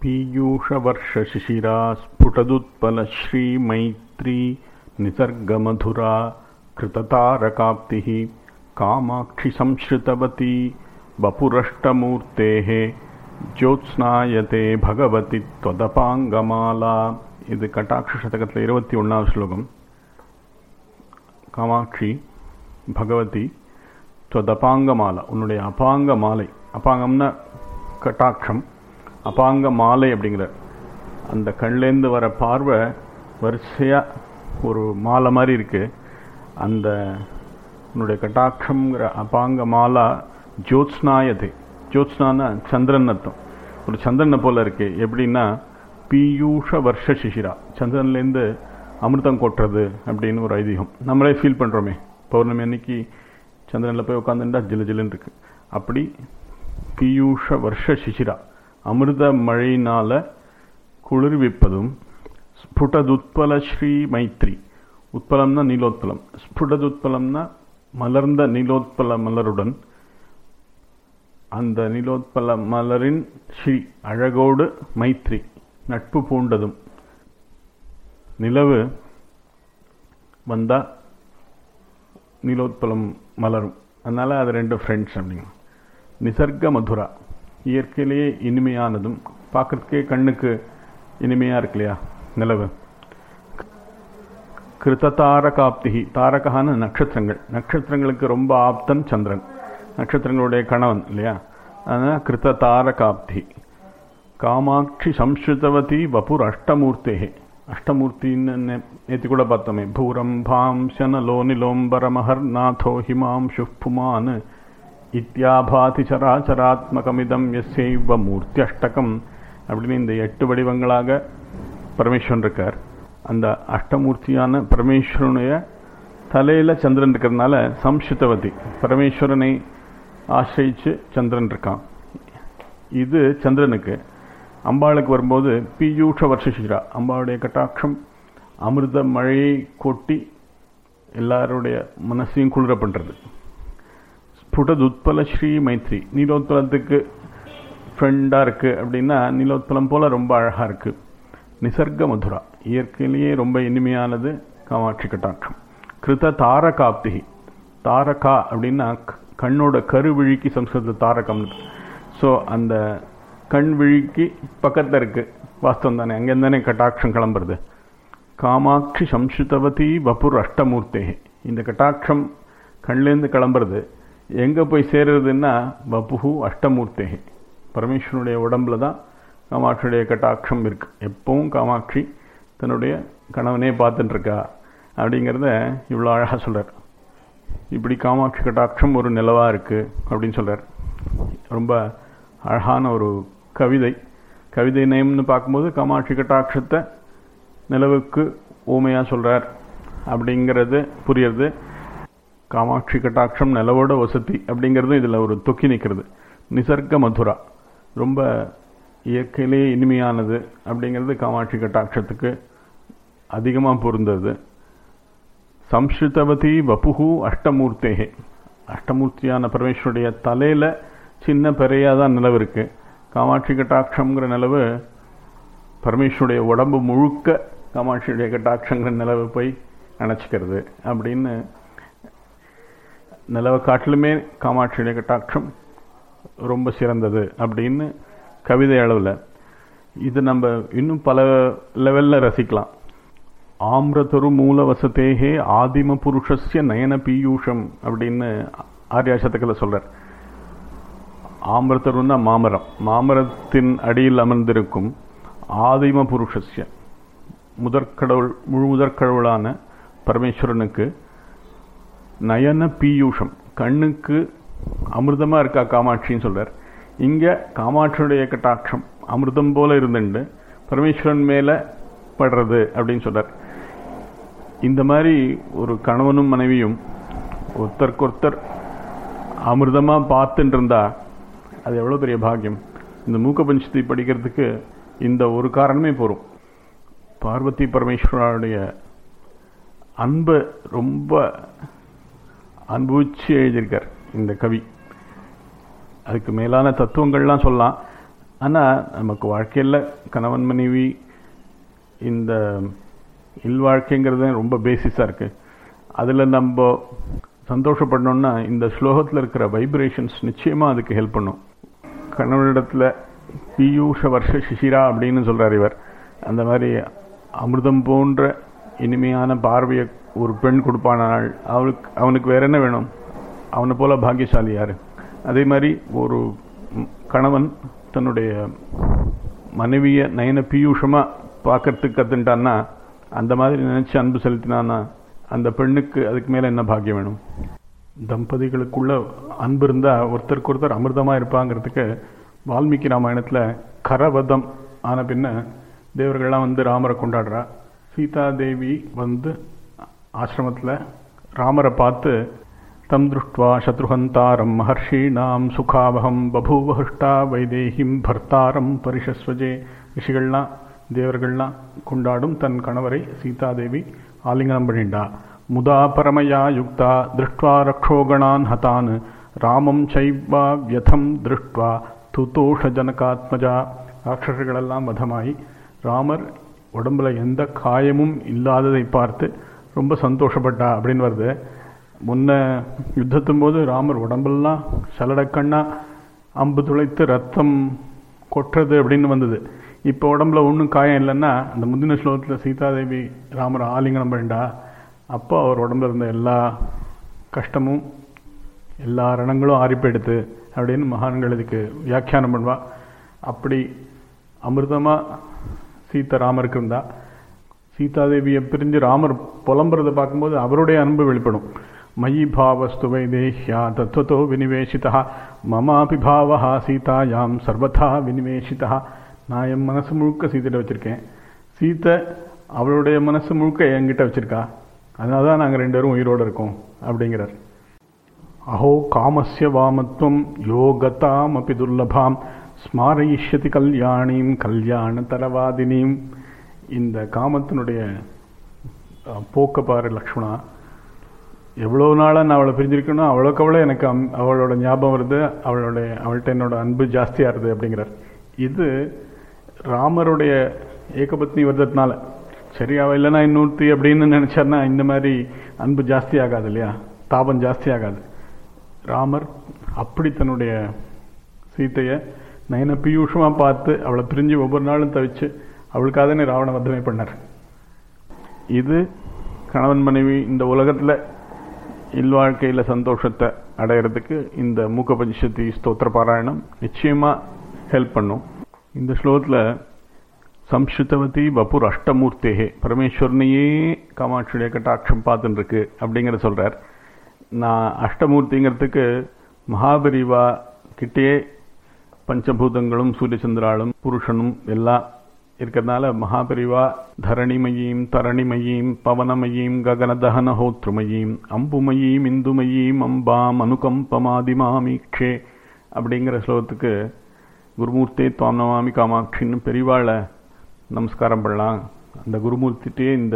पीयूषवर्षशिशिरा स्फुटदुत्पलश्रीमैत्री निसर्गमधुरा कृततारकाप्तिः कामाक्षि संश्रितवती वपुरष्टमूर्तेः ज्योत्स्नायते भगवति त्वदपाङ्गमाला. இது கட்டாட்ச சதகத்தில் 21வது ஸ்லோகம். காமாட்சி பகவதி துவதபாங்க மாலா, உன்னுடைய அபாங்க மாலை. அபாங்கம்னா கட்டாட்சம், அபாங்க மாலை அப்படிங்கிற அந்த கண்லேருந்து வர பார்வை வரிசையாக ஒரு மாலை மாதிரி இருக்கு. அந்த உன்னுடைய கட்டாட்சம்ங்கிற அபாங்க மாலா ஜோத்ஸ்னாயதே. ஜோத்ஸ்னான சந்திரன் அர்த்தம். ஒரு சந்திரனை போல இருக்கு. எப்படின்னா பீயூஷ வருஷ சிசிரா, சந்திரன்லேருந்து அமிர்தம் கொட்டுறது அப்படின்னு ஒரு ஐதீகம். நம்மளே ஃபீல் பண்ணுறோமே, பௌர்ணமி அன்னைக்கு சந்திரனில் போய் உட்காந்துட்டா ஜிலு ஜிலுன்னு இருக்கு. அப்படி பீயூஷ வருஷ சிசிரா, அமிர்த மழையினால குளிர்விப்பதும். ஸ்புடதுத்பல ஸ்ரீ மைத்ரி, உத்பலம்னா நீலோத்பலம், ஸ்புடதுத்பலம்னா மலர்ந்த நீலோத்பல மலருடன் அந்த நீலோத்பல மலரின் ஸ்ரீ அழகோடு மைத்ரி நட்பு பூண்டதும். நிலவு வந்தா நீலோத்பலம் மலரும், அதனால அது ரெண்டு ஃப்ரெண்ட்ஸ் அப்படிங்க. நிசர்க மதுரா, இயற்கையிலேயே இனிமையானதும், பார்க்கறதுக்கே கண்ணுக்கு இனிமையா இருக்கு இல்லையா நிலவு. கிருத தாரகாப்திகி, தாரகான நட்சத்திரங்கள், நட்சத்திரங்களுக்கு ரொம்ப ஆப்தன் சந்திரன், நட்சத்திரங்களுடைய கணவன் இல்லையா. அதனால் கிருத தாரகாப்தி. காமாட்சி சம்ஸ்ருதவதி வபுர் அஷ்டமூர்த்தே. அஷ்டமூர்த்தின்னு நேற்று கூட பார்த்தோமே. பூரம் பாம் சனலோ நிலோம்பரமஹர் நாதோ ஹிமாம் சுப்புமான் இத்தியாபாதி சராச்சராத்மகமிதம் யஸ்யைவ மூர்த்தி அஷ்டகம் அப்படின்னு இந்த 8 வடிவங்களாக பரமேஸ்வரன் இருக்கார். அந்த அஷ்டமூர்த்தியான பரமேஸ்வரனுடைய தலையில் சந்திரன் இருக்கிறதுனால சம்ஸ்ருதவதி, பரமேஸ்வரனை ஆசிரியிச்சு சந்திரன் இருக்கான். இது சந்திரனுக்கு. அம்பாளுக்கு வரும்போது பீயூஷ வருஷசிரா, அம்பாளுடைய கட்டாட்சம் அமிர்த மழையை கொட்டி எல்லாருடைய மனசையும் குளிர பண்ணுறது. ஸ்புடதுத்பல ஸ்ரீ மைத்ரி, நீலோத்பலத்துக்கு ஃப்ரெண்டாக இருக்குது அப்படின்னா நீலோத்பலம் போல் ரொம்ப அழகாக இருக்குது. நிசர்க மதுரா, இயற்கையிலேயே ரொம்ப இனிமையானது காமாட்சி கட்டாட்சம். கிருத தாரகாப்தி, தாரகா அப்படின்னா கண்ணோட கருவிழிக்கு சம்ஸ்கிருத தாரகம். ஸோ அந்த கண் விழிக்கு பக்கத்தில் இருக்கு, வாஸ்தவம் தானே, அங்கேருந்து தானே கட்டாட்சம் கிளம்புறது. காமாட்சி சம்ஸ்ருதவதி வபுர் அஷ்டமூர்த்தே, இந்த கட்டாட்சம் கண்லேருந்து கிளம்புறது எங்கே போய் சேருறதுன்னா வபுஹு அஷ்டமூர்த்தே, பரமேஸ்வரனுடைய உடம்புல தான் காமாட்சியுடைய கட்டாட்சம் இருக்கு. எப்பவும் காமாட்சி தன்னுடைய கணவனே பார்த்துட்டு இருக்கா அப்படிங்கிறத இவ்வளோ அழகாக சொல்கிறார். இப்படி காமாட்சி கட்டாட்சம் ஒரு நிலவாக இருக்குது அப்படின்னு சொல்கிறார். ரொம்ப அழகான ஒரு கவிதை. கவிதை நயம்னு பார்க்கும்போது காமாட்சி கட்டாட்சத்தை நிலவுக்கு ஊமையாக சொல்கிறார் அப்படிங்கிறது புரியுறது. காமாட்சி கட்டாட்சம் நிலவோட வசதி அப்படிங்கிறது இதில் ஒரு தொக்கி நிற்கிறது. நிசர்க மதுரா, ரொம்ப இயற்கையிலே இனிமையானது அப்படிங்கிறது காமாட்சி கட்டாட்சத்துக்கு அதிகமாக பொருந்தது. சம்ஸ்ருதவதி வபுஹு அஷ்டமூர்த்தேகே, அஷ்டமூர்த்தியான பரமேஸ்வருடைய தலையில் சின்ன பெறையாக தான் நிலவு இருக்குது. காமாட்சி கட்டாட்சங்கிற நிலவு பரமேஸ்வருடைய உடம்பு முழுக்க காமாட்சியுடைய கட்டாட்சங்கிற நிலவு போய் நினச்சிக்கிறது அப்படின்னு. நிலவை காட்டிலுமே காமாட்சியுடைய கட்டாட்சம் ரொம்ப சிறந்தது அப்படின்னு கவிதை அளவில். இது நம்ம இன்னும் பல லெவலில் ரசிக்கலாம். ஆம்ரதரு மூல வசதேகே ஆதிம புருஷஸ்ய நயன பீயூஷம் அப்படின்னு ஆர்யாசதத்தில் சொல்கிறார். ஆம்ரதருன்னா மாமரம், மாமரத்தின் அடியில் அமர்ந்திருக்கும் ஆதிம புருஷஸ்ய முழு முதற்கடவுளான பரமேஸ்வரனுக்கு நயன பீயூஷம், கண்ணுக்கு அமிர்தமாக இருக்கா காமாட்சின்னு சொல்கிறார். இங்கே காமாட்சியுடைய கட்டாட்சம் அமிர்தம் போல இருந்துண்டு பரமேஸ்வரன் மேலே படுறது அப்படின்னு சொல்கிறார். இந்த மாதிரி ஒரு கணவனும் மனைவியும் ஒருத்தருக்கொருத்தர் அமிர்தமாக பார்த்துட்டு இருந்தா அது எவ்வளோ பெரிய பாக்கியம். இந்த மூக்க பஞ்சத்தை படிக்கிறதுக்கு இந்த ஒரு காரணமே போகும். பார்வதி பரமேஸ்வரனுடைய அன்பை ரொம்ப அனுபவிச்சு எழுதியிருக்கார் இந்த கவி. அதுக்கு மேலான தத்துவங்கள்லாம் சொல்லலாம். ஆனால் நமக்கு வாழ்க்கையில் கணவன் மனைவி இந்த இல்வாழ்க்கைங்கிறது ரொம்ப பேசிஸாக இருக்குது. அதில் நம்ம சந்தோஷப்படணும்னா இந்த ஸ்லோகத்தில் இருக்கிற வைப்ரேஷன்ஸ் நிச்சயமாக அதுக்கு ஹெல்ப் பண்ணும். கணவனிடத்தில் பீயூஷ வருஷ சிசிரா அப்படின்னு சொல்கிறார் இவர். அந்த மாதிரி அமிர்தம் போன்ற இனிமையான பார்வையை ஒரு பெண் கொடுப்பானால் அவனுக்கு வேற என்ன வேணும்? அவனை போல பாக்கியசாலி யார்? அதே மாதிரி ஒரு கணவன் தன்னுடைய மனைவியை நயன பீயூஷமாக பார்க்கறதுக்கு கற்றுட்டான்னா, அந்த மாதிரி நினச்சி அன்பு செலுத்தினான்னா அந்த பெண்ணுக்கு அதுக்கு மேலே என்ன பாக்கியம் வேணும்? தம்பதிகளுக்குள்ள அன்பு இருந்தால் ஒருத்தருக்கு ஒருத்தர் அமிர்தமாக இருப்பாங்கிறதுக்கு வால்மீகி ராமாயணத்தில் கரவதம் ஆன பின்ன தேவர்கள்லாம் வந்து ராமரை கொண்டாடுறா. சீதாதேவி வந்து ஆசிரமத்தில் ராமரை பார்த்து தம் திருஷ்டுவா சத்ருஹந்தாரம் மகர்ஷீணாம் சுகாவகம் பபூவஹுஷ்டா வைதேகிம் பர்த்தாரம் பரிஷஸ்வஜே. ரிஷிகள்லாம் தேவர்கள்லாம் கொண்டாடும் தன் கணவரை சீதாதேவி ஆலிங்கனம் பண்ணிண்டா. முதா பரமயா யுக்தா திருஷ்டுவா ரக்ஷோகணான் ஹதான் ராமம் சைவா வியதம் திருஷ்டுவா துதோஷ ஜனகாத்மஜா. ராட்சசர்களெல்லாம் வதமாயி ராமர் உடம்புல எந்த காயமும் இல்லாததை பார்த்து ரொம்ப சந்தோஷப்பட்டா அப்படின்னு வருது. முன்ன யுத்தத்தும் போது ராமர் உடம்பெல்லாம் சலடக்கண்ணா அம்பு துளைத்து ரத்தம் கொட்டுறது அப்படின்னு வந்தது. இப்போ உடம்புல ஒன்றும் காயம் இல்லைன்னா அந்த முந்தின ஸ்லோகத்தில் சீதாதேவி ராமர் ஆலிங்கனம் பண்ணிண்டா. அப்போ அவர் உடம்புல இருந்த எல்லா கஷ்டமும் எல்லா ரணங்களும் ஆறிப்பெடுத்து அப்படின்னு மகான்கள் இதுக்கு வியாக்கியானம் பண்ணுவா. அப்படி அமிர்தமாக சீதா ராமருக்கு இருந்தா. சீதாதேவியை பிரிஞ்சு ராமர் புலம்புறதை பார்க்கும்போது அவருடைய அன்பு வெளிப்படும். மயி பாவஸ்து வைதேஹ்யா தத்வதோ வினிவேஷிதா மமாபி பாவஹா சீதாயாம் சர்வதா வினிவேஷிதா. நான் என் மனசு முழுக்க சீதையிட்ட வச்சுருக்கேன், சீத்தை அவளுடைய மனசு முழுக்க என்கிட்ட வச்சுருக்கா, அதனால தான் நாங்கள் 2 பேரும் உயிரோடு இருக்கோம் அப்படிங்கிறார். அஹோ காமஸ்ய வாமத்வம் யோகதாம் அபி துர்லபாம் ஸ்மாரயிஷ்யதி கல்யாணீம் கல்யாண தரவாதினீம். இந்த காமத்தினுடைய போக்க பாரு லக்ஷ்மணா, எவ்வளோ நாளாக நான் அவளை பிரிஞ்சிருக்கணும், அவ்வளோக்கு எனக்கு அவளோட ஞாபகம் வருது, அவள்கிட்ட என்னோட அன்பு ஜாஸ்தியாக இருது அப்படிங்கிறார். இது ராமருடைய ஏகபத்னி விரதத்தினால. சரி, அவள் இல்லைன்னா இன்னொருத்தி அப்படின்னு நினச்சார்னா இந்த மாதிரி அன்பு ஜாஸ்தி ஆகாது இல்லையா, தாபம் ஜாஸ்தி ஆகாது. ராமர் அப்படி தன்னுடைய சீத்தையை நயன பியூஷமாக பார்த்து அவளை பிரிஞ்சு ஒவ்வொரு நாளும் தவிச்சு அவளுக்காக தானே ராவண வதனை பண்ணார். இது கணவன் மனைவி இந்த உலகத்தில் இல்வாழ்க்கையில் சந்தோஷத்தை அடையிறதுக்கு இந்த மூக்க பஞ்சசதி ஸ்தோத்திர பாராயணம் நிச்சயமாக ஹெல்ப் பண்ணும். இந்த ஸ்லோகத்தில் சம்ஸ்ருதவதி வபுர் அஷ்டமூர்த்தேகே, பரமேஸ்வரனையே காமாட்சியுடைய கட்டாட்சம் பார்த்துருக்கு அப்படிங்கிற சொல்கிறார். நான் அஷ்டமூர்த்திங்கிறதுக்கு மகாபரிவா கிட்டே பஞ்சபூதங்களும் சூரியச்சந்திராலும் புருஷனும் எல்லாம் இருக்கிறதுனால மகாபரிவா தரணிமயீம் தரணிமயீம் பவனமயீம் ககனதஹனஹோத்ருமயீம் அம்புமயீம் இந்துமயீம் அம்பாம் அனுகம்பமாதிமாமீக்ஷே அப்படிங்கிற ஸ்லோகத்துக்கு குருமூர்த்தே துவாம் நமாமி காமாட்சின்னு பெரிவாளை நமஸ்காரம் பண்ணலாம். அந்த குருமூர்த்திட்டே இந்த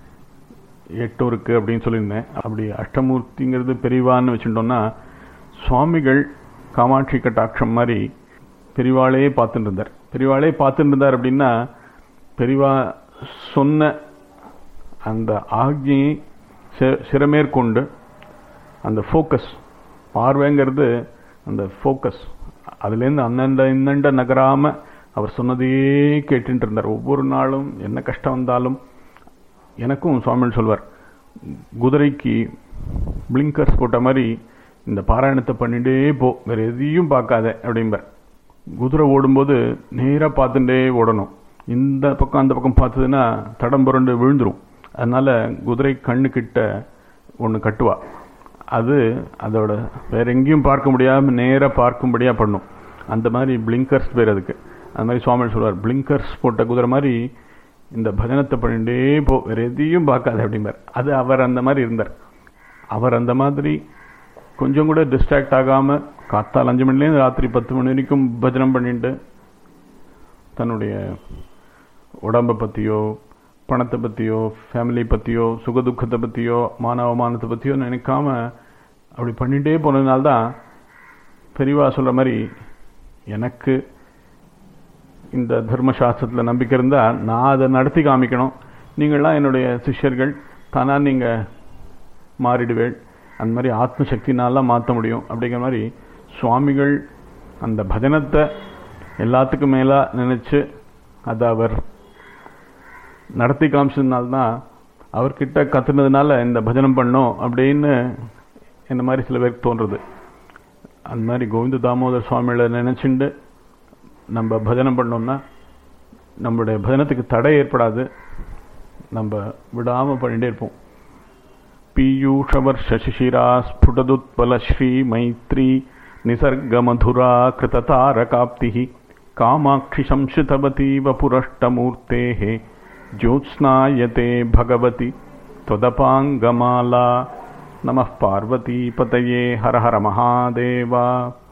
8 இருக்கு அப்படின்னு சொல்லியிருந்தேன். அப்படி அஷ்டமூர்த்திங்கிறது பெரிவான்னு வச்சுட்டோம்னா சுவாமிகள் காமாட்சி கட்டாட்சம் மாதிரி பெரிவாளே பார்த்துட்டு இருந்தார். பெரிவாளே பார்த்துட்டு இருந்தார் அப்படின்னா பெரிவா சொன்ன அந்த ஆக்ஞையை சிறமேற்கொண்டு அந்த ஃபோக்கஸ், பார்வைங்கிறது அந்த ஃபோக்கஸ், அதுலேருந்து அந்தண்ட இன்னண்ட நகராமல் அவர் சொன்னதையே கேட்டுட்டு இருந்தார். ஒவ்வொரு நாளும் என்ன கஷ்டம் வந்தாலும் எனக்கும் சுவாமிகள் சொல்வார், குதிரைக்கு பிளிங்கர்ஸ் போட்ட மாதிரி இந்த பாராயணத்தை பண்ணிட்டே போ, வேறு எதையும் பார்க்காத அப்படிம்பார். குதிரை ஓடும்போது நேராக பார்த்துட்டே ஓடணும். இந்த பக்கம் அந்த பக்கம் பார்த்ததுன்னா தடம் புரண்டு விழுந்துடும். அதனால் குதிரை கண்ணுக்கிட்ட ஒன்று கட்டுவா, அது அதோட வேற எங்கேயும் பார்க்க முடியாமல் நேராக பார்க்கும்படியாக பண்ணும். அந்த மாதிரி பிளிங்கர்ஸ் பேர் அதுக்கு. அது மாதிரி சுவாமிகள் சொல்வார், பிளிங்கர்ஸ் போட்ட குதிரை மாதிரி இந்த பஜனத்தை பண்ணிட்டே போ, வேற எதையும் பார்க்காது அப்படிம்பார். அது அவர் அந்த மாதிரி இருந்தார். அவர் அந்த மாதிரி கொஞ்சம் கூட டிஸ்ட்ராக்ட் ஆகாமல் காத்தால் 5 மணிலேருந்து ராத்திரி 10 மணி வரைக்கும் பஜனம் பண்ணிட்டு தன்னுடைய உடம்பை பற்றியோ பணத்தை பற்றியோ ஃபேமிலி பற்றியோ சுகதுக்கத்தை பற்றியோ மானவமானத்தை பற்றியோ நினைக்காம அப்படி பண்ணிகிட்டே போனதுனால்தான் பெரியவா சொல்கிற மாதிரி எனக்கு இந்த தர்மசாஸ்திரத்தில் நம்பிக்கை இருந்தால் நான் அதை நடத்தி காமிக்கணும், நீங்கள்லாம் என்னுடைய சிஷ்யர்கள், தானாக நீங்கள் மாறிடுவேள், அந்த மாதிரி ஆத்மசக்தினாலாம் மாற்ற முடியும் அப்படிங்கிற மாதிரி சுவாமிகள் அந்த பஜனத்தை எல்லாத்துக்கும் மேலாக நினச்சி அதை அவர் நடத்தி காமிச்சதுனால்தான் அவர்கிட்ட கற்றுனதுனால இந்த பஜனம் பண்ணோம் அப்படின்னு இந்த மாதிரி சில பேருக்கு தோன்றுறது. அந்த மாதிரி கோவிந்த தாமோதர் சுவாமிகளை நினச்சிண்டு நம்ம பஜனம் பண்ணோம்னா நம்மளுடைய பஜனத்துக்கு தடை ஏற்படாது, நம்ம விடாமல் பண்ணிகிட்டே இருப்போம். பீயூஷவர்ஷ சிசிரா ஸ்புடதுத்பல ஸ்ரீ மைத்ரி நிசர்க மதுரா கிருததாரகாப்தி காமாட்சி சம்ஸ்ருதவதி வபுரஷ்டமூர்த்தேஹ ஜோத்ஸ்னாயதே பகவதி त्वदपाङ्गमाला. नमः पार्वती पतये हर हर महादेवा.